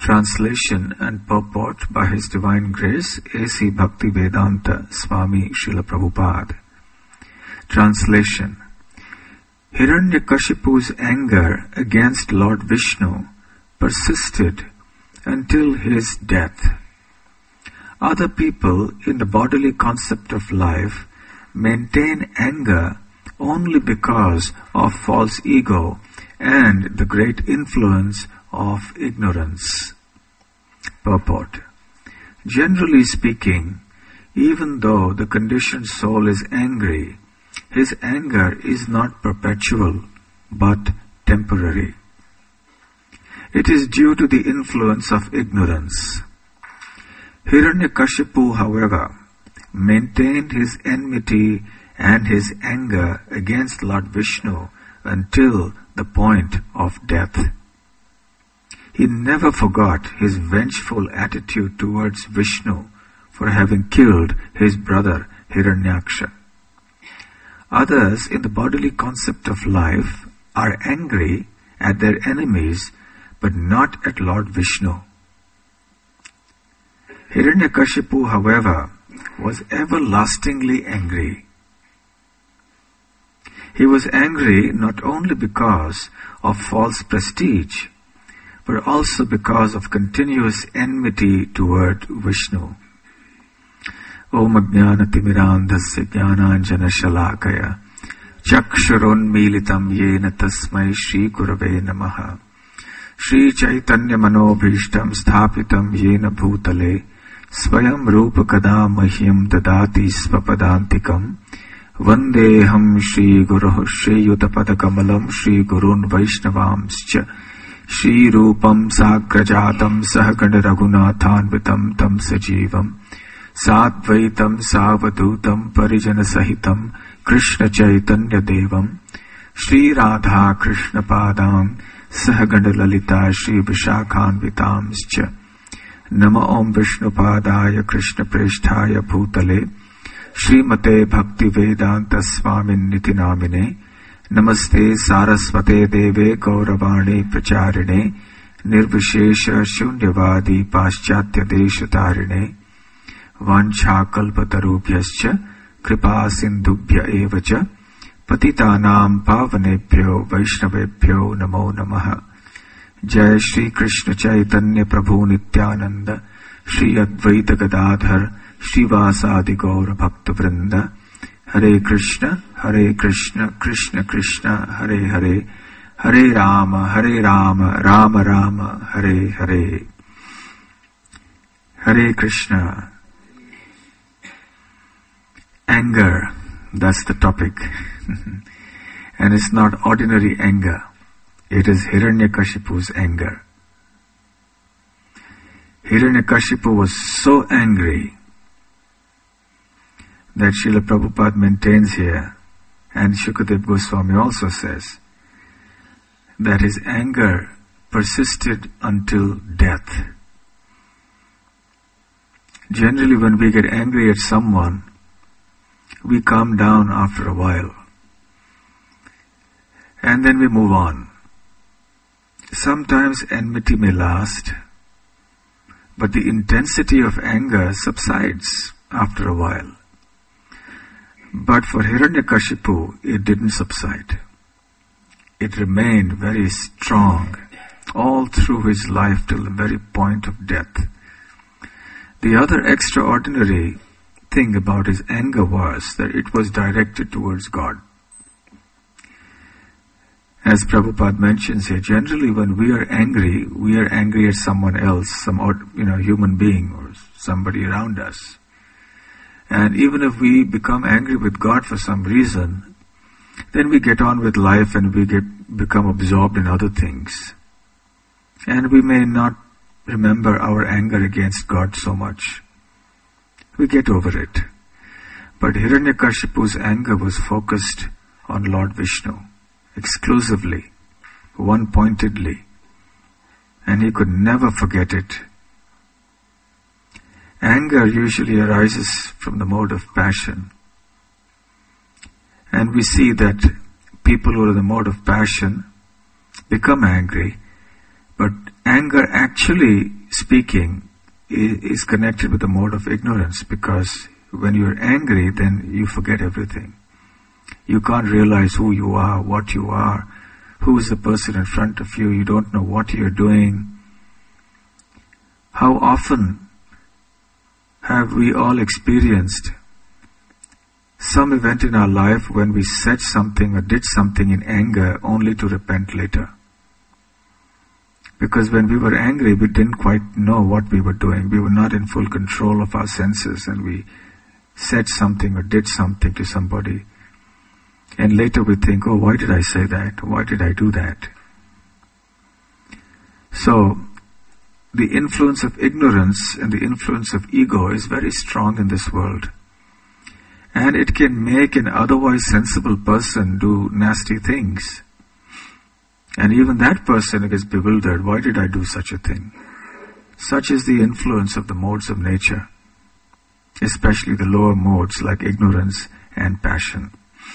Translation and purport by His Divine Grace A.C. Bhaktivedanta Swami Srila Prabhupada. Translation. Hiranyakashipu's anger against Lord Vishnu persisted until his death. Other people in the bodily concept of life maintain anger only because of false ego and the great influence of ignorance. Purport. Generally speaking, even though the conditioned soul is angry, his anger is not perpetual, but temporary. It is due to the influence of ignorance. Hiranyakashipu, however, maintained his enmity and his anger against Lord Vishnu until the point of death. He never forgot his vengeful attitude towards Vishnu for having killed his brother Hiranyaksha. Others in the bodily concept of life are angry at their enemies, but not at Lord Vishnu. Hiranyakashipu, however, was everlastingly angry. He was angry not only because of false prestige, but also because of continuous enmity toward Vishnu. Om Ajnanatimirandhasya Jnananjana Shalakaya Chakshurunmilitam Yena Tasmai Shri Gurave Namaha Shri Chaitanya Manobhishtam Sthapitam Yena Bhutale Swayam Rupa Kada Mahyam Dadati Svapadantikam Vandeham Shri Guruh Shri Yutapadakamalam Shri Gurun Vaishnavamscha Shri Rupam Sagrajatam Sahagana Raghunathanvitam Tam Sajivam Sadvaitam Savadutam Parijana Sahitam Krishna Chaitanya Devam Shri Radha Krishna Padam Sahagana Lalita Shri Vishakhanvitamscha Nama Om Vishnu Padaya Krishna Presthaya Bhutale Srimate Bhakti Vedanta Swamin Niti Namine Namaste Saraswate Deve Gauravani Pracharine Nirvishesha Shunyavadi Paschatya Deshatarine Vancha Kalpatarubhyascha Kripa Sindhubhya Evacha Patitanam Pavanebhyo Vaishnavebhyo Namo Namaha Jai Shri Krishna Chaitanya Prabhu Nityananda Shri Advaita Gadadhar Srivasadi Gaura Bhakta Vrinda Hare Krishna, Krishna Krishna, Hare Hare, Hare Rama, Rama Rama, Hare Hare. Hare Krishna. Anger, that's the topic. And it's not ordinary anger. It is Hiranyakashipu's anger. Hiranyakashipu was so angry that Srila Prabhupada maintains here, and Shukadev Goswami also says, that his anger persisted until death. Generally, when we get angry at someone, we calm down after a while, and then we move on. Sometimes enmity may last, but the intensity of anger subsides after a while. But for Hiranyakashipu, it didn't subside. It remained very strong all through his life till the very point of death. The other extraordinary thing about his anger was that it was directed towards God. As Prabhupada mentions here, generally when we are angry at someone else, some human being or somebody around us. And even if we become angry with God for some reason, then we get on with life and we become absorbed in other things. And we may not remember our anger against God so much. We get over it. But Hiranyakashipu's anger was focused on Lord Vishnu, exclusively, one-pointedly, and he could never forget it. Anger usually arises from the mode of passion. And we see that people who are in the mode of passion become angry, but anger actually speaking, is connected with the mode of ignorance, because when you're angry, then you forget everything. You can't realize who you are, what you are, who is the person in front of you. You don't know what you're doing. How often have we all experienced some event in our life when we said something or did something in anger only to repent later? Because when we were angry, we didn't quite know what we were doing. We were not in full control of our senses, and we said something or did something to somebody. And later we think, oh, why did I say that? Why did I do that? So, the influence of ignorance and the influence of ego is very strong in this world. And it can make an otherwise sensible person do nasty things. And even that person gets bewildered. Why did I do such a thing? Such is the influence of the modes of nature, especially the lower modes like ignorance and passion.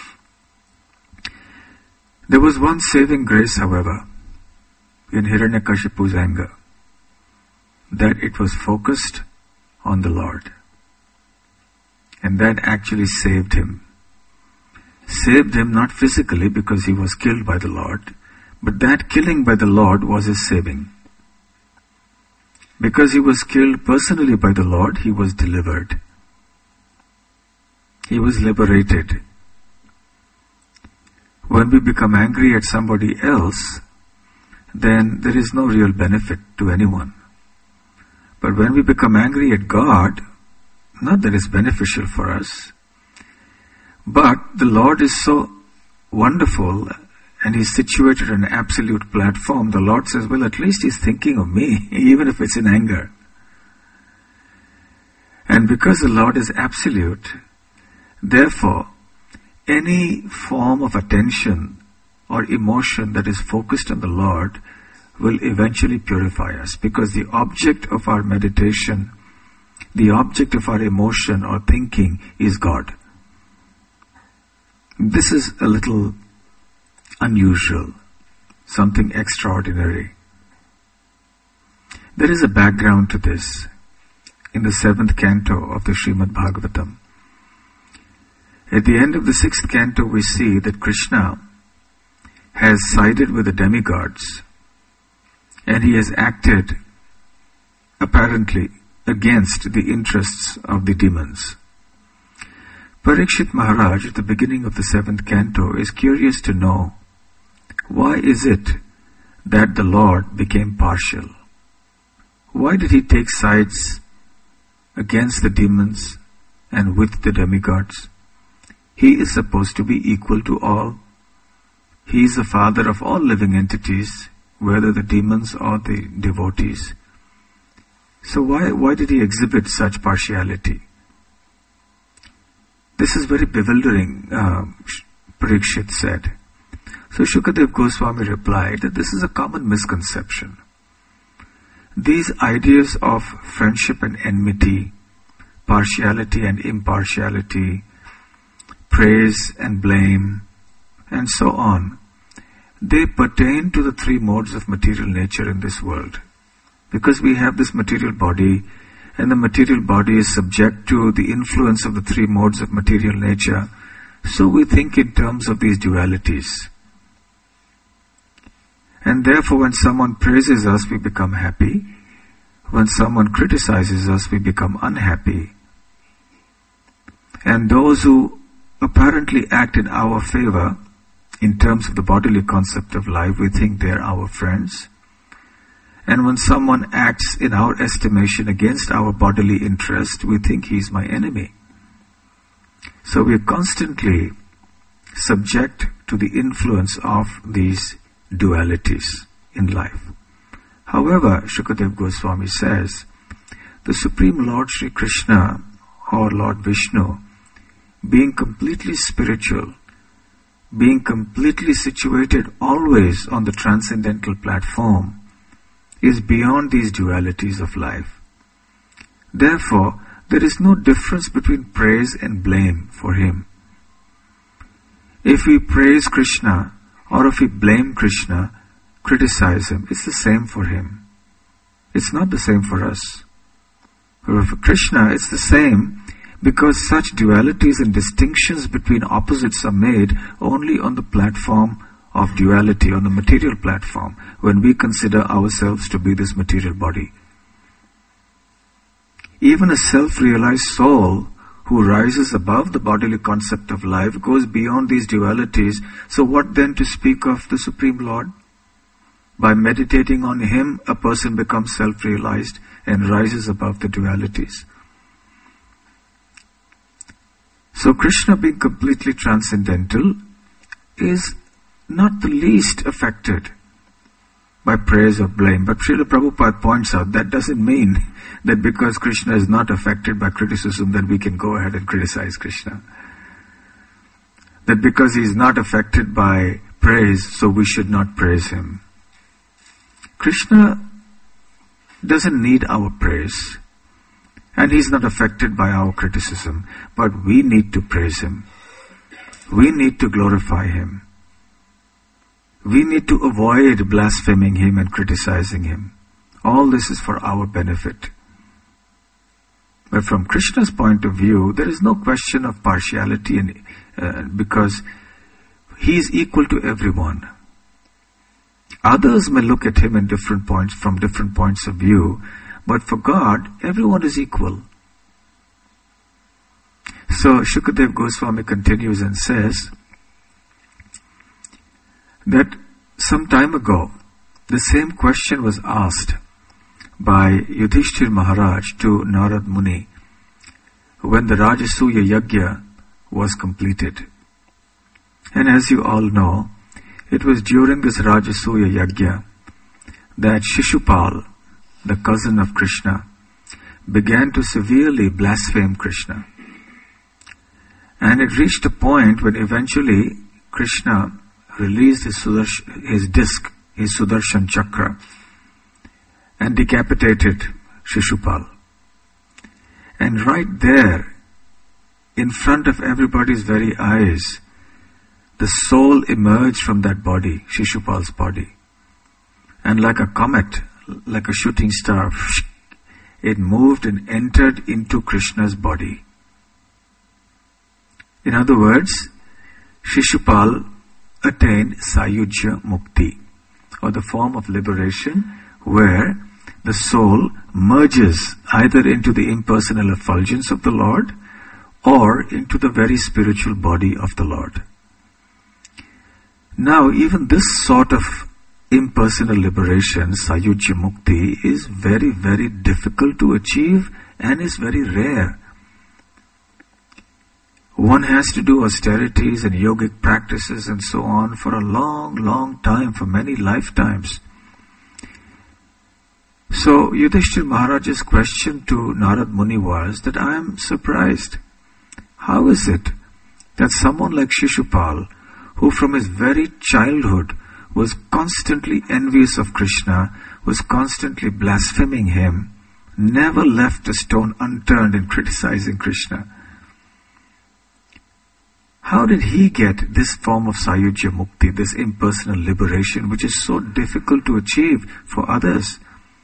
There was one saving grace, however, in Hiranyakashipu's anger, that it was focused on the Lord. And that actually saved him. Saved him not physically because he was killed by the Lord, but that killing by the Lord was his saving. Because he was killed personally by the Lord, he was delivered. He was liberated. When we become angry at somebody else, then there is no real benefit to anyone. But when we become angry at God, not that it's beneficial for us, but the Lord is so wonderful and He's situated on an absolute platform. The Lord says, well, at least He's thinking of me, even if it's in anger. And because the Lord is absolute, therefore, any form of attention or emotion that is focused on the Lord will eventually purify us, because the object of our meditation, the object of our emotion or thinking is God. This is a little unusual, something extraordinary. There is a background to this in the 7th canto of the Srimad Bhagavatam. At the end of the 6th canto, we see that Krishna has sided with the demigods, and he has acted apparently against the interests of the demons. Parikshit Maharaj, at the beginning of the 7th canto, is curious to know, why is it that the Lord became partial? Why did he take sides against the demons and with the demigods? He is supposed to be equal to all. He is the father of all living entities, whether the demons or the devotees. So why did he exhibit such partiality? This is very bewildering, Parikshit said. So Shukadev Goswami replied that this is a common misconception. These ideas of friendship and enmity, partiality and impartiality, praise and blame, and so on, they pertain to the 3 modes of material nature in this world. Because we have this material body, and the material body is subject to the influence of the 3 modes of material nature, so we think in terms of these dualities. And therefore, when someone praises us, we become happy. When someone criticizes us, we become unhappy. And those who apparently act in our favor, in terms of the bodily concept of life, we think they are our friends. And when someone acts in our estimation against our bodily interest, we think he is my enemy. So we are constantly subject to the influence of these dualities in life. However, Shukadev Goswami says, the Supreme Lord Sri Krishna or Lord Vishnu, being completely spiritual, being completely situated always on the transcendental platform, is beyond these dualities of life. Therefore, there is no difference between praise and blame for him. If we praise Krishna or if we blame Krishna, criticize him, it's the same for him. It's not the same for us. For Krishna, it's the same, because such dualities and distinctions between opposites are made only on the platform of duality, on the material platform, when we consider ourselves to be this material body. Even a self-realized soul who rises above the bodily concept of life goes beyond these dualities. So what then to speak of the Supreme Lord? By meditating on Him, a person becomes self-realized and rises above the dualities. So Krishna, being completely transcendental, is not the least affected by praise or blame. But Srila Prabhupada points out that doesn't mean that because Krishna is not affected by criticism that we can go ahead and criticize Krishna. That because He is not affected by praise, so we should not praise Him. Krishna doesn't need our praise, and He's not affected by our criticism, but we need to praise Him. We need to glorify Him. We need to avoid blaspheming Him and criticizing Him. All this is for our benefit. But from Krishna's point of view, there is no question of partiality, because He is equal to everyone. Others may look at Him in different points, from different points of view, but for God, everyone is equal. So Shukadev Goswami continues and says that some time ago, the same question was asked by Yudhishthir Maharaj to Narad Muni when the Rajasuya Yajna was completed. And as you all know, it was during this Rajasuya Yajna that Shishupal, the cousin of Krishna, began to severely blaspheme Krishna. And it reached a point when eventually Krishna released his disc, his Sudarshan Chakra, and decapitated Shishupal. And right there, in front of everybody's very eyes, the soul emerged from that body, Shishupal's body. And like a comet, like a shooting star, it moved and entered into Krishna's body. In other words, Shishupal attained Sayujya Mukti, or the form of liberation where the soul merges either into the impersonal effulgence of the Lord or into the very spiritual body of the Lord. Now, even this sort of impersonal liberation, Sayujya Mukti, is very, very difficult to achieve and is very rare. One has to do austerities and yogic practices and so on for a long, long time, for many lifetimes. So Yudhishthir Maharaj's question to Narad Muni was that I am surprised. How is it that someone like Shishupal, who from his very childhood was constantly envious of Krishna, was constantly blaspheming Him, never left a stone unturned in criticizing Krishna? How did he get this form of Sayujya Mukti, this impersonal liberation, which is so difficult to achieve for others?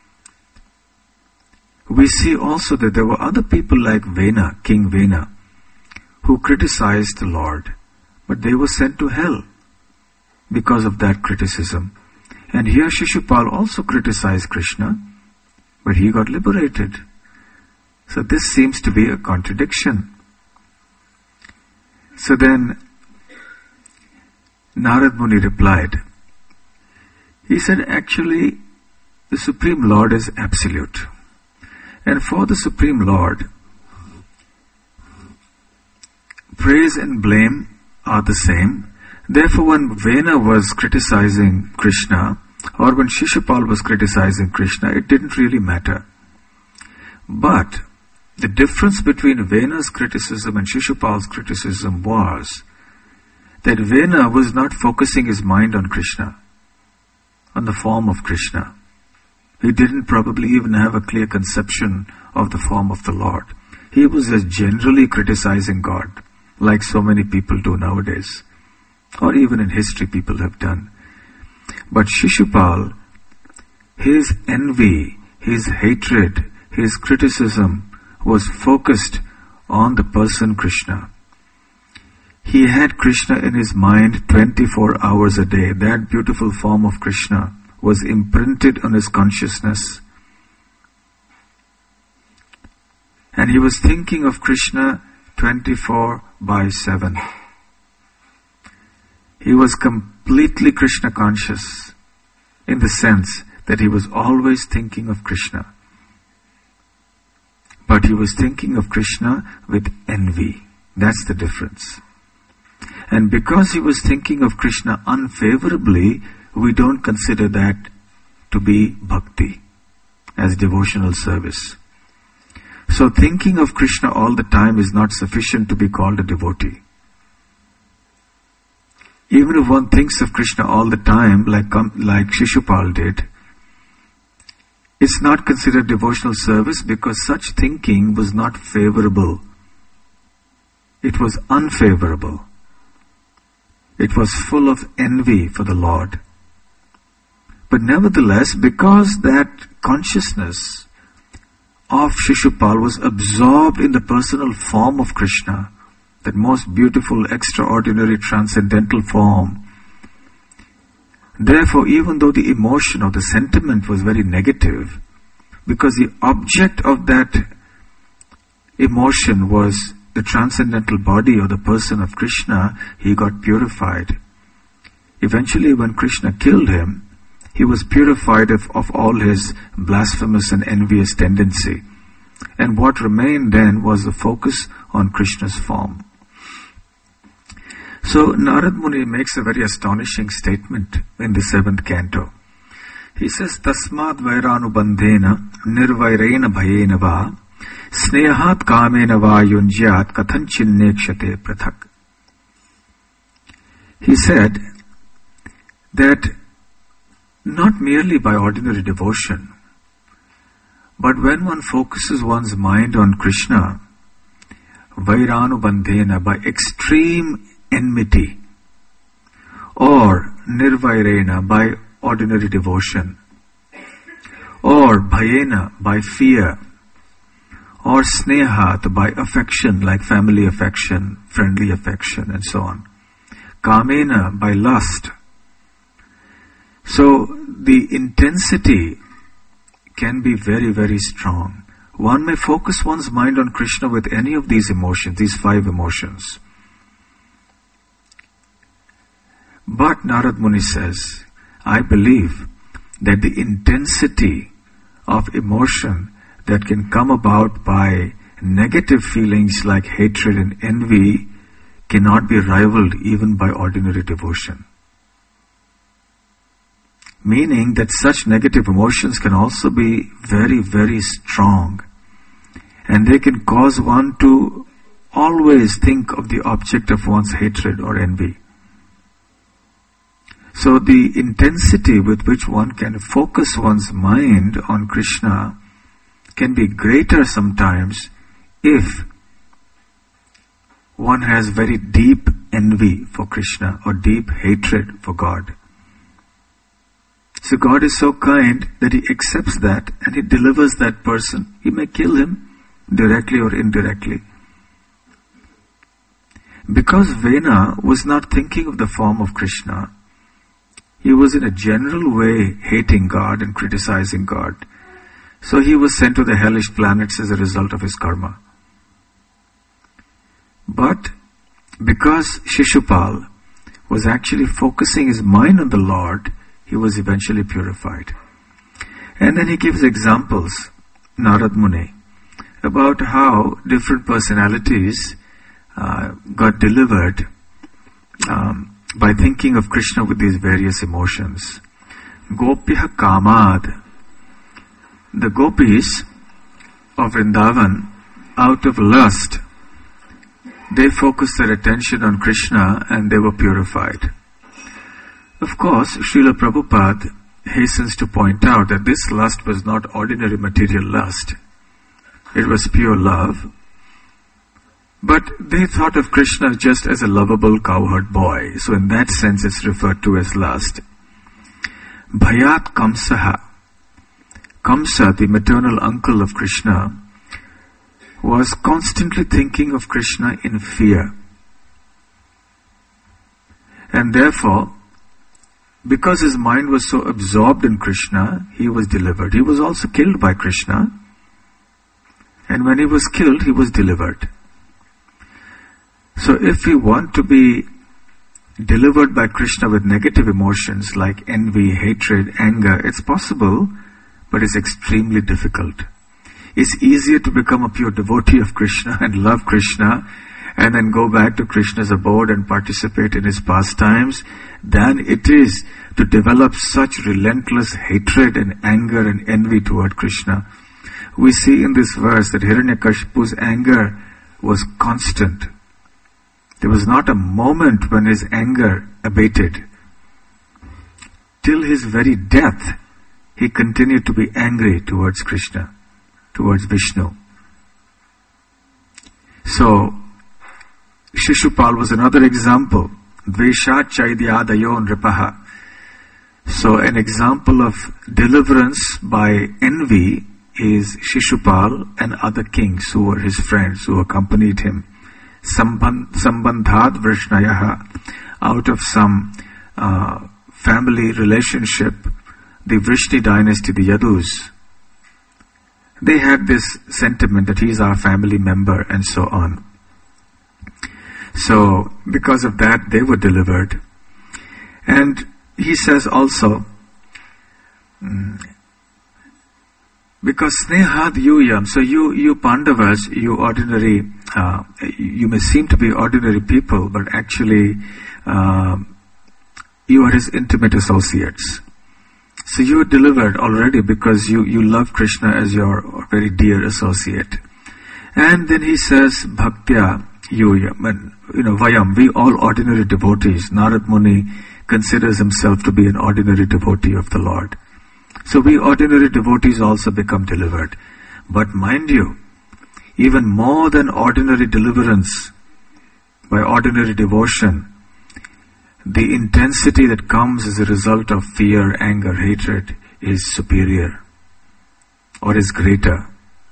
We see also that there were other people like Vena, King Vena, who criticized the Lord, but they were sent to hell because of that criticism. And here Shishupal also criticized Krishna, but he got liberated. So this seems to be a contradiction. So then Narad Muni replied. He said, actually, the Supreme Lord is absolute. And for the Supreme Lord, praise and blame are the same. Therefore, when Vena was criticizing Krishna, or when Shishupal was criticizing Krishna, it didn't really matter. But the difference between Vena's criticism and Shishupal's criticism was that Vena was not focusing his mind on Krishna, on the form of Krishna. He didn't probably even have a clear conception of the form of the Lord. He was just generally criticizing God, like so many people do nowadays, or even in history people have done. But Shishupal, his envy his hatred, his criticism was focused on the person Krishna. He had Krishna in his mind 24 hours a day. That beautiful form of Krishna was imprinted on his consciousness. And he was thinking of Krishna 24/7. He was completely Krishna conscious in the sense that he was always thinking of Krishna. But he was thinking of Krishna with envy. That's the difference. And because he was thinking of Krishna unfavorably, we don't consider that to be bhakti, as devotional service. So thinking of Krishna all the time is not sufficient to be called a devotee. Even if one thinks of Krishna all the time, like Shishupal did, it's not considered devotional service because such thinking was not favorable. It was unfavorable. It was full of envy for the Lord. But nevertheless, because that consciousness of Shishupal was absorbed in the personal form of Krishna, that most beautiful, extraordinary, transcendental form, therefore, even though the emotion or the sentiment was very negative, because the object of that emotion was the transcendental body or the person of Krishna, he got purified. Eventually, when Krishna killed him, he was purified of all his blasphemous and envious tendency. And what remained then was the focus on Krishna's form. So Narad Muni makes a very astonishing statement in the 7th canto. He says, Tasmad Vairānubandhena Nirvairena Bhayena Va Snehat Kamena Va Yunjyat Kathanchinekshate Prathak. He said that not merely by ordinary devotion, but when one focuses one's mind on Krishna, Vairānubandhena, by extreme enmity, or Nirvairena, by ordinary devotion, or Bhayena, by fear, or Snehat, by affection, like family affection, friendly affection, and so on. Kamena, by lust. So the intensity can be very, very strong. One may focus one's mind on Krishna with any of these emotions, these 5 emotions. But Narad Muni says, I believe that the intensity of emotion that can come about by negative feelings like hatred and envy cannot be rivaled even by ordinary devotion. Meaning that such negative emotions can also be very, very strong. And they can cause one to always think of the object of one's hatred or envy. So the intensity with which one can focus one's mind on Krishna can be greater sometimes if one has very deep envy for Krishna or deep hatred for God. So God is so kind that He accepts that and He delivers that person. He may kill him directly or indirectly. Because Vena was not thinking of the form of Krishna, he was in a general way hating God and criticizing God. So he was sent to the hellish planets as a result of his karma. But because Shishupal was actually focusing his mind on the Lord, he was eventually purified. And then he gives examples, Narad Muni, about how different personalities got delivered by thinking of Krishna with these various emotions. Gopya Kamad. The gopis of Vrindavan, out of lust, they focused their attention on Krishna and they were purified. Of course, Srila Prabhupada hastens to point out that this lust was not ordinary material lust. It was pure love. But they thought of Krishna just as a lovable cowherd boy. So in that sense it's referred to as lust. Bhayat Kamsaha. Kamsa, the maternal uncle of Krishna, was constantly thinking of Krishna in fear. And therefore, because his mind was so absorbed in Krishna, he was delivered. He was also killed by Krishna. And when he was killed, he was delivered. So if we want to be delivered by Krishna with negative emotions like envy, hatred, anger, it's possible, but it's extremely difficult. It's easier to become a pure devotee of Krishna and love Krishna and then go back to Krishna's abode and participate in his pastimes than it is to develop such relentless hatred and anger and envy toward Krishna. We see in this verse that Hiranyakashipu's anger was constant. There was not a moment when his anger abated. Till his very death, he continued to be angry towards Krishna, towards Vishnu. So, Shishupal was another example. Dveshat chaidyadayo nripaha. So, an example of deliverance by envy is Shishupal and other kings who were his friends, who accompanied him. Sambandhat Vrishnayaha, out of some family relationship, the Vrishni dynasty, the Yadus, they had this sentiment that he is our family member and so on. So, because of that, they were delivered. And he says also, because snehad yuyam, so you Pandavas, you ordinary, you may seem to be ordinary people, but actually you are his intimate associates. So you are delivered already because you love Krishna as your very dear associate. And then he says, bhaktya yuyam, and vayam, we all ordinary devotees. Narad Muni considers himself to be an ordinary devotee of the Lord. So we ordinary devotees also become delivered. But mind you, even more than ordinary deliverance by ordinary devotion, the intensity that comes as a result of fear, anger, hatred is superior or is greater.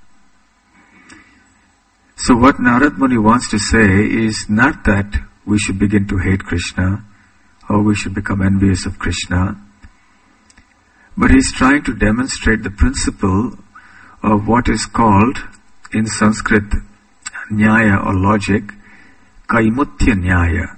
So what Narad Muni wants to say is not that we should begin to hate Krishna or we should become envious of Krishna, but he's trying to demonstrate the principle of what is called in Sanskrit nyaya or logic, kaimutya nyaya.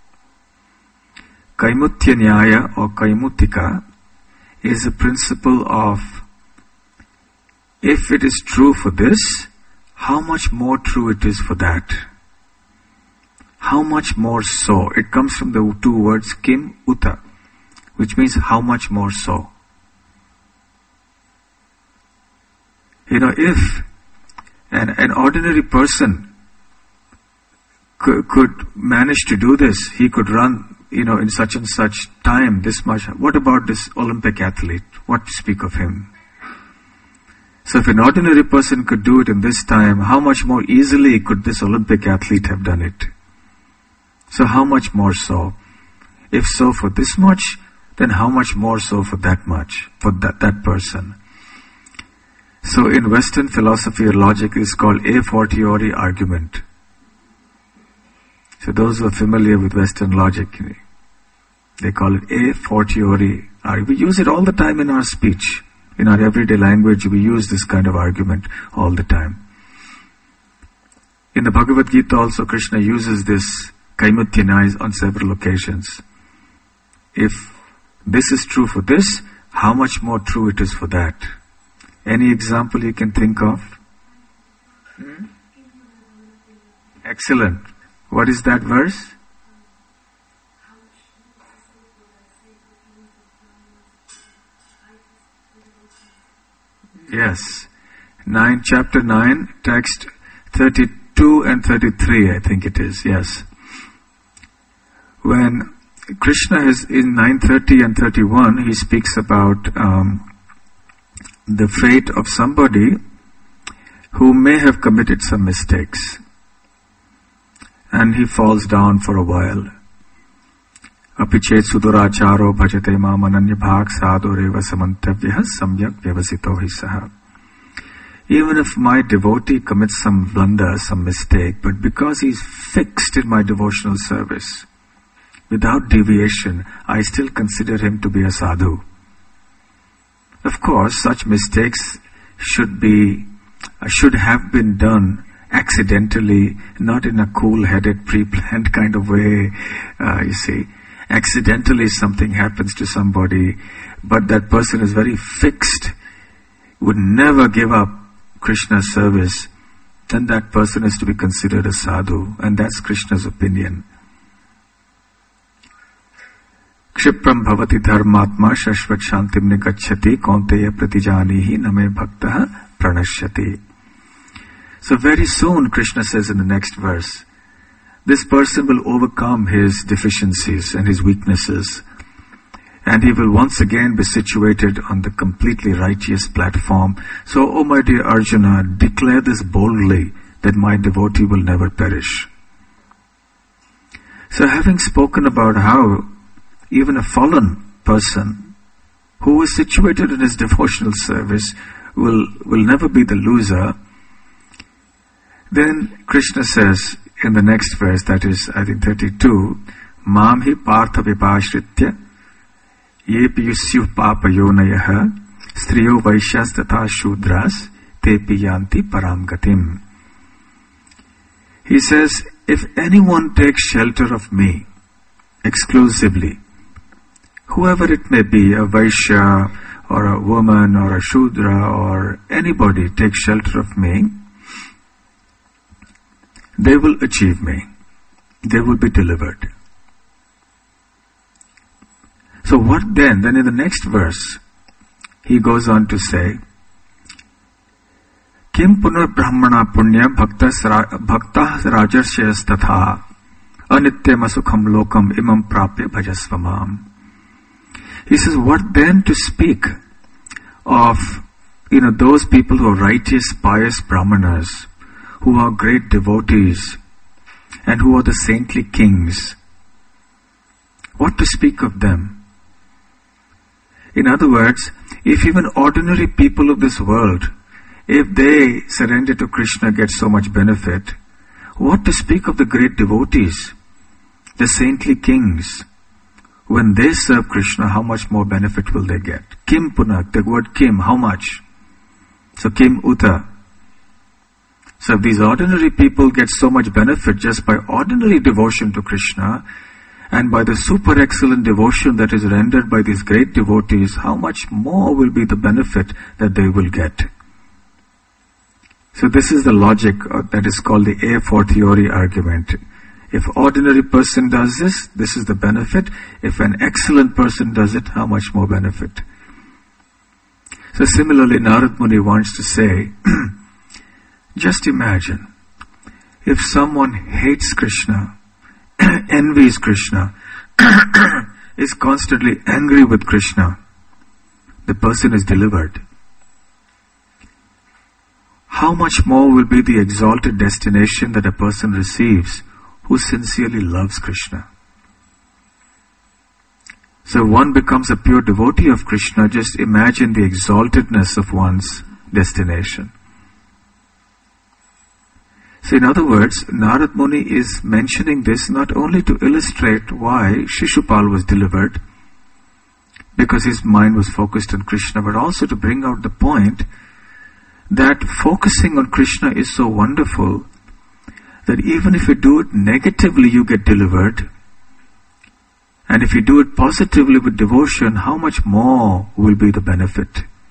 Kaimutya nyaya or kaimutika is a principle of, if it is true for this, how much more true it is for that? How much more so? It comes from the two words kim uta, which means how much more so. If an ordinary person could manage to do this, he could run, in such and such time, this much. What about this Olympic athlete? What to speak of him? So if an ordinary person could do it in this time, how much more easily could this Olympic athlete have done it? So how much more so? If so for this much, then how much more so for that much, for that person? So in Western philosophy or logic, it's called a fortiori argument. So those who are familiar with Western logic, they call it a fortiori argument. We use it all the time in our speech. In our everyday language, we use this kind of argument all the time. In the Bhagavad Gita also, Krishna uses this kaimutya nyaya on several occasions. If this is true for this, how much more true it is for that? Any example you can think of? Excellent. What is that verse? Yes. Chapter 9, text 32 and 33, I think it is, yes. When Krishna is in 9:30 and 31, he speaks about the fate of somebody who may have committed some mistakes. And he falls down for a while. Apichet suduracharo bhajate mam ananya bhag sadhureva samantavyah samyak vyavasito hi saha. Even if my devotee commits some blunder, some mistake, but because he's fixed in my devotional service, without deviation, I still consider him to be a sadhu. Of course, such mistakes should have been done accidentally, not in a cool-headed, pre-planned kind of way. You see, accidentally something happens to somebody, but that person is very fixed, would never give up Krishna's service, then that person is to be considered a sadhu, and that's Krishna's opinion. Kshipram bhavati dharmatma shashvat shantim nikachati kaunteya pratijanihi name bhaktaha pranashyati. So very soon, Krishna says in the next verse, this person will overcome his deficiencies and his weaknesses, and he will once again be situated on the completely righteous platform. So, O my dear Arjuna, declare this boldly, that my devotee will never perish. So having spoken about how even a fallen person who is situated in his devotional service will never be the loser, then Krishna says in the next verse, that is, I think 32, Mam hi partha vipashritya yepi yusyu papa yonayaha striyo vaishyas tatha shudras tepi yanti param gatim. He says, if anyone takes shelter of me exclusively, whoever it may be, a Vaishya or a woman or a Shudra or anybody takes shelter of me, they will achieve me. They will be delivered. So what then? Then in the next verse, he goes on to say, Kim punar brahmana punya bhakta rajarshayas tatha anityam asukham lokam imam prapya bhajasvamam. He says, what then to speak of, those people who are righteous, pious brahmanas, who are great devotees, and who are the saintly kings? What to speak of them? In other words, if even ordinary people of this world, if they surrender to Krishna, get so much benefit, what to speak of the great devotees, the saintly kings? When they serve Krishna, how much more benefit will they get? Kim punak, the word kim, how much? So kim uta. So if these ordinary people get so much benefit just by ordinary devotion to Krishna, and by the super excellent devotion that is rendered by these great devotees, how much more will be the benefit that they will get? So this is the logic that is called the a fortiori argument. If ordinary person does this, this is the benefit. If an excellent person does it, how much more benefit? So similarly, Narad Muni wants to say, just imagine, if someone hates Krishna, envies Krishna, is constantly angry with Krishna, the person is delivered. How much more will be the exalted destination that a person receives who sincerely loves Krishna? So one becomes a pure devotee of Krishna, just imagine the exaltedness of one's destination. So in other words, Narad Muni is mentioning this not only to illustrate why Shishupal was delivered, because his mind was focused on Krishna, but also to bring out the point that focusing on Krishna is so wonderful that even if you do it negatively, you get delivered. And if you do it positively with devotion, how much more will be the benefit?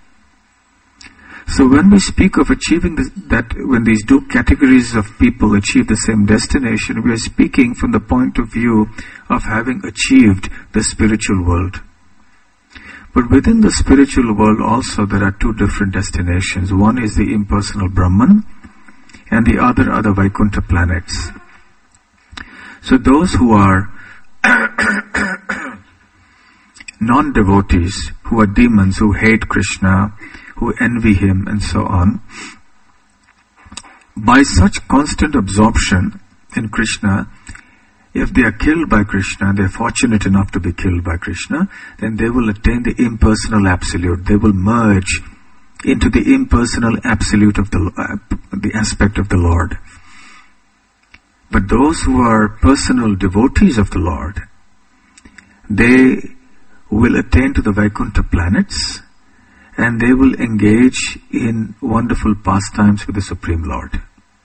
So when we speak of achieving that when these two categories of people achieve the same destination, we are speaking from the point of view of having achieved the spiritual world. But within the spiritual world also there are two different destinations. One is the impersonal Brahman, and the other are the Vaikuntha planets. So those who are non-devotees, who are demons, who hate Krishna, who envy him and so on, by such constant absorption in Krishna, if they are killed by Krishna, they are fortunate enough to be killed by Krishna, then they will attain the impersonal absolute. They will merge into the impersonal absolute of the aspect of the Lord. But those who are personal devotees of the Lord, they will attain to the Vaikuntha planets, and they will engage in wonderful pastimes with the Supreme Lord.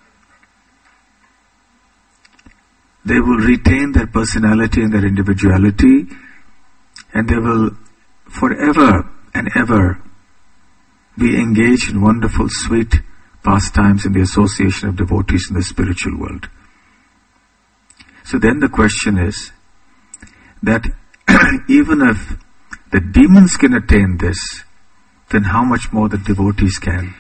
They will retain their personality and their individuality, and they will forever and ever be engaged in wonderful, sweet pastimes in the association of devotees in the spiritual world. So then the question is that even if the demons can attain this, then how much more the devotees can?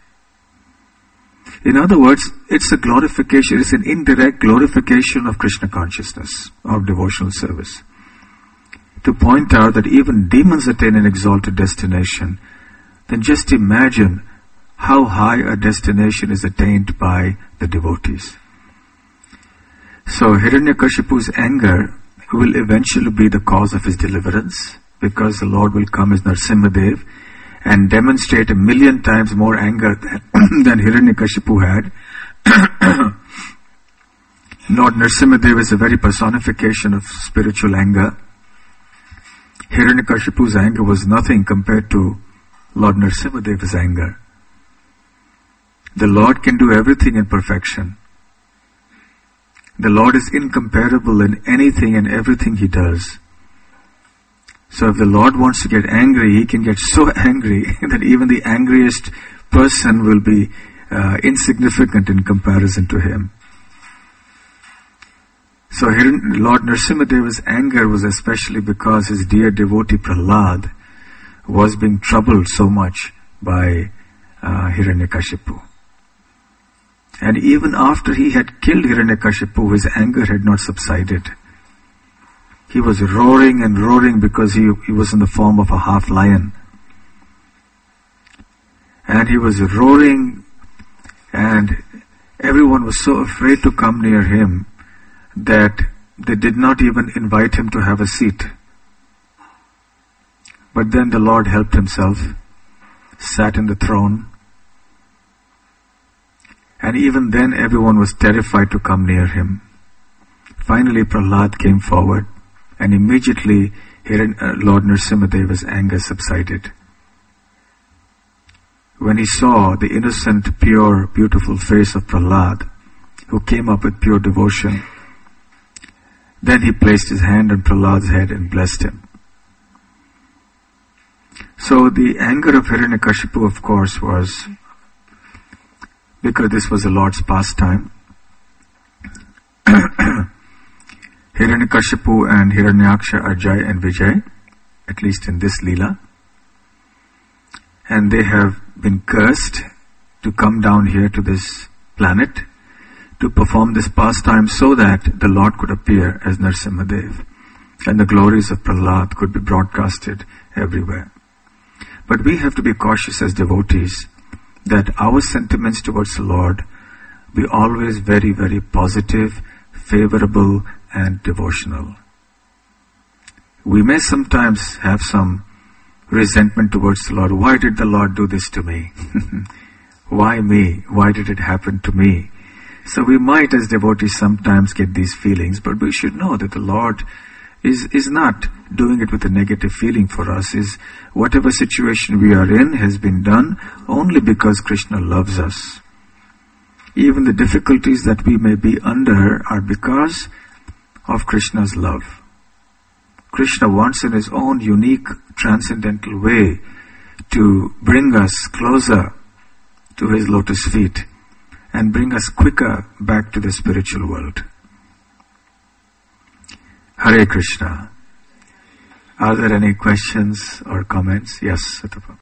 In other words, it's a glorification, it's an indirect glorification of Krishna consciousness, of devotional service. To point out that even demons attain an exalted destination, then just imagine how high a destination is attained by the devotees. So Hiranyakashipu's anger will eventually be the cause of his deliverance, because the Lord will come as Narasimhadev and demonstrate 1,000,000 times more anger than Hiranyakashipu had. Lord Narasimhadev is a very personification of spiritual anger. Hiranyakashipu's anger was nothing compared to Lord Narasimhadev's anger. The Lord can do everything in perfection. The Lord is incomparable in anything and everything He does. So if the Lord wants to get angry, He can get so angry that even the angriest person will be insignificant in comparison to Him. So Lord Narasimhadeva's anger was especially because his dear devotee Prahlad was being troubled so much by Hiranyakashipu. And even after he had killed Hiranyakashipu, his anger had not subsided. He was roaring and roaring because he was in the form of a half lion. And he was roaring, and everyone was so afraid to come near him that they did not even invite him to have a seat. But then the Lord helped Himself, sat in the throne, and even then everyone was terrified to come near him. Finally Prahlad came forward, and immediately Lord Narasimhadeva's anger subsided. When he saw the innocent, pure, beautiful face of Prahlad, who came up with pure devotion, then he placed his hand on Prahlad's head and blessed him. So the anger of Hiranyakashipu, of course, was because this was the Lord's pastime. Hiranyakashipu and Hiranyaksha are Jai and Vijay, at least in this Leela. And they have been cursed to come down here to this planet to perform this pastime so that the Lord could appear as Narasimhadev and the glories of Prahlad could be broadcasted everywhere. But we have to be cautious as devotees that our sentiments towards the Lord be always very, very positive, favorable, and devotional. We may sometimes have some resentment towards the Lord. Why did the Lord do this to me? Why me? Why did it happen to me? So we might as devotees sometimes get these feelings, but we should know that the Lord is not doing it with a negative feeling for us. Is whatever situation we are in has been done only because Krishna loves us. Even the difficulties that we may be under are because of Krishna's love. Krishna wants in His own unique, transcendental way to bring us closer to His lotus feet and bring us quicker back to the spiritual world. Hare Krishna. Are there any questions or comments? Yes, Satapa.